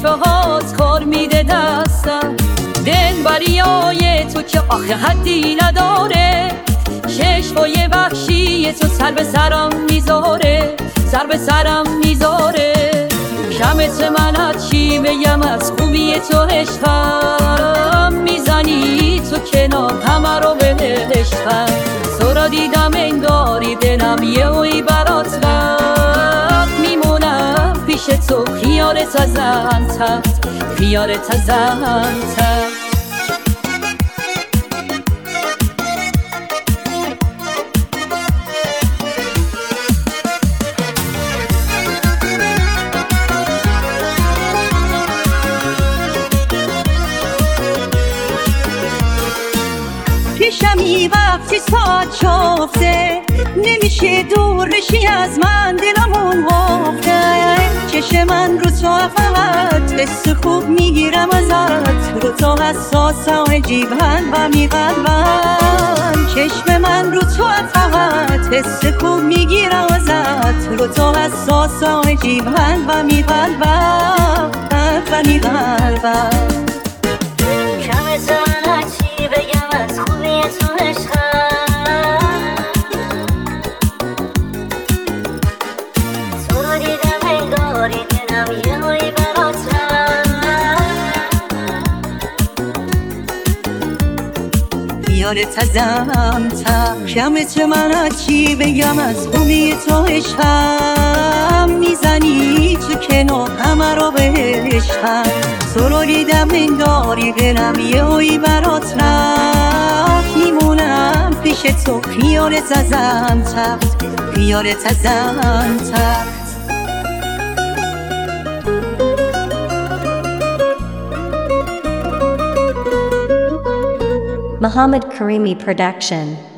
تو هاست کار میده دستم، دلبریای تو که آخه حدی نداره، چشمای وحشی تو سر به سرم میذاره، سر به سرم میذاره. کمت من چی بگم از خوبی تو عشقم، میزنی تو کنار همه رو به عشقم. تو را دیدم انگاری دلم یه اوی برات رفت، میمونم پیش تو خیالت ازم خیالت ازم پیشمی وقتی ساعت شافته، نمیشه دور بشی از من، دلمون وافته. چشم من رو تو فقط حس خوب میگیرم ازت، رو تو حساس و عجیبن و میقلبن. چشم من رو تو فقط حس خوب میگیرم ازت، رو تو حساس و عجیبن و میقلبن و میقلبن. کمت من چی بگم از خوبی تو عشقم، تو رو دیدم انگاری دلم یه هایی برات خیالت ازم کمت من چی بگم از خوبی تو عشقم، میزنی تو کنار همه رو به عشقم. تو رو دیدم انگاری دلم یه هایی برات رفت، میمونم پیش تو خیالت ازم خیالت ازم Muhammad Karimi Production.